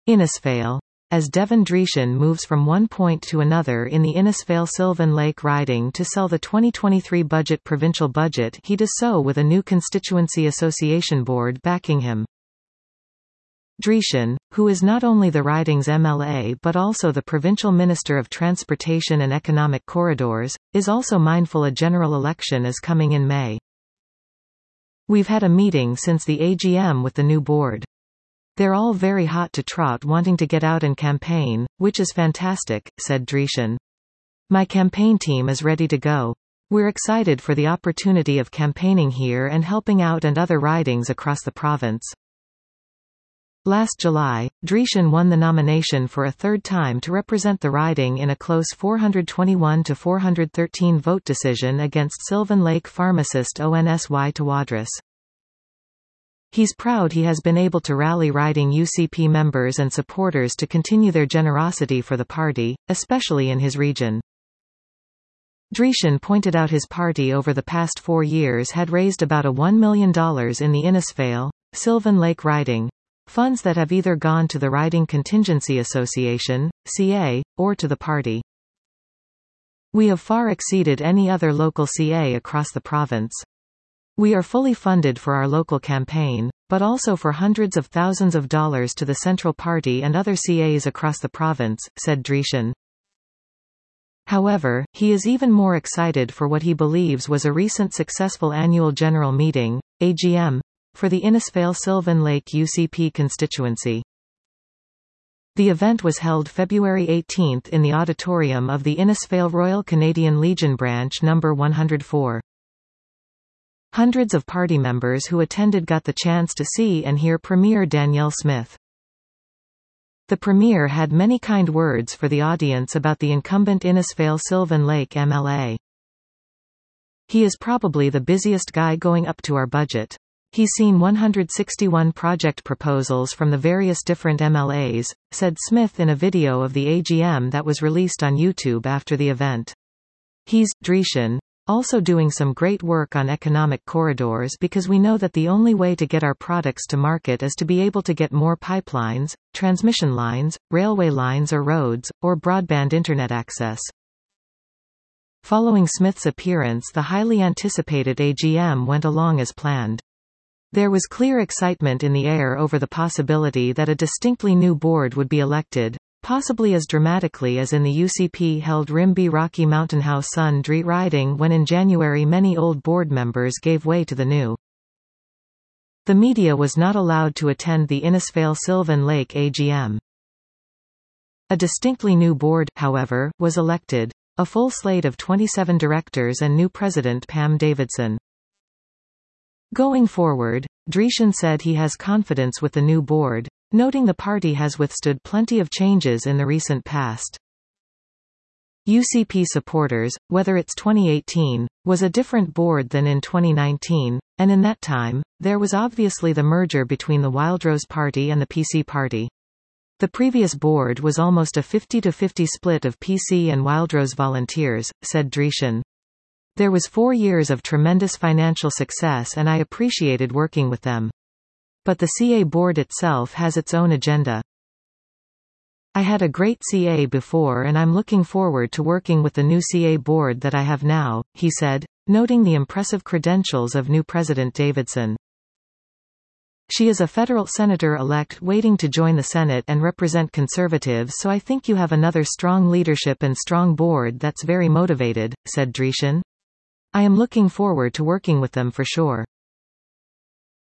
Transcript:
Innisfail. As Devin Dreeshen moves from one point to another in the Innisfail-Sylvan Lake riding to sell the 2023 provincial budget, he does so with a new constituency association board backing him. Dreeshen, who is not only the riding's MLA but also the Provincial Minister of Transportation and Economic Corridors, is also mindful a general election is coming in May. "We've had a meeting since the AGM with the new board. They're all very hot to trot, wanting to get out and campaign, which is fantastic," said Dreeshen. "My campaign team is ready to go. We're excited for the opportunity of campaigning here and helping out and other ridings across the province." Last July, Dreeshen won the nomination for a third time to represent the riding in a close 421 to 413 vote decision against Sylvan Lake pharmacist Onsy Tawadros. He's proud he has been able to rally riding UCP members and supporters to continue their generosity for the party, especially in his region. Dreeshen pointed out his party over the past 4 years had raised about $1 million in the Innisfail, Sylvan Lake riding, funds that have either gone to the Riding Contingency Association, CA, or to the party. "We have far exceeded any other local CA across the province. We are fully funded for our local campaign, but also for hundreds of thousands of dollars to the Central Party and other CAs across the province," said Dreeshen. However, he is even more excited for what he believes was a recent successful annual general meeting, AGM, for the Innisfail-Sylvan Lake UCP constituency. The event was held February 18 in the auditorium of the Innisfail Royal Canadian Legion Branch No. 104. Hundreds of party members who attended got the chance to see and hear Premier Danielle Smith. The Premier had many kind words for the audience about the incumbent Innisfail-Sylvan Lake MLA. "He is probably the busiest guy going up to our budget. He's seen 161 project proposals from the various different MLAs," said Smith in a video of the AGM that was released on YouTube after the event. "He's, Dreeshen, also doing some great work on economic corridors because we know that the only way to get our products to market is to be able to get more pipelines, transmission lines, railway lines or roads, or broadband internet access." Following Smith's appearance, the highly anticipated AGM went along as planned. There was clear excitement in the air over the possibility that a distinctly new board would be elected, possibly as dramatically as in the UCP-held Rimbey Rocky Mountain House Sun Dreet riding when in January many old board members gave way to the new. The media was not allowed to attend the Innisfail-Sylvan Lake AGM. A distinctly new board, however, was elected, a full slate of 27 directors and new president Pam Davidson. Going forward, Dreeshen said he has confidence with the new board, noting the party has withstood plenty of changes in the recent past. UCP supporters, whether it's 2018, was a different board than in 2019, and in that time, there was obviously the merger between the Wildrose Party and the PC Party. The previous board was almost a 50-50 split of PC and Wildrose volunteers, said Dreeshen. "There was 4 years of tremendous financial success and I appreciated working with them. But the CA board itself has its own agenda. I had a great CA before and I'm looking forward to working with the new CA board that I have now," he said, noting the impressive credentials of new President Davidson. "She is a federal senator-elect waiting to join the Senate and represent Conservatives, so I think you have another strong leadership and strong board that's very motivated," said Dreeshen. "I am looking forward to working with them for sure."